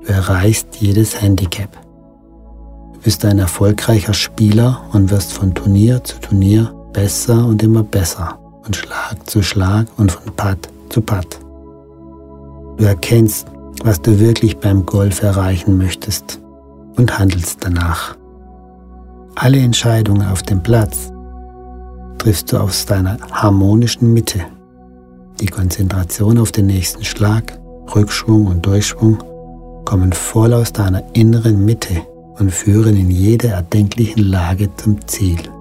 Du erreichst jedes Handicap. Du bist ein erfolgreicher Spieler und wirst von Turnier zu Turnier besser und immer besser, von Schlag zu Schlag und von Putt zu Putt. Du erkennst, was du wirklich beim Golf erreichen möchtest und handelst danach. Alle Entscheidungen auf dem Platz triffst du aus deiner harmonischen Mitte. Die Konzentration auf den nächsten Schlag, Rückschwung und Durchschwung kommen voll aus deiner inneren Mitte und führen in jeder erdenklichen Lage zum Ziel.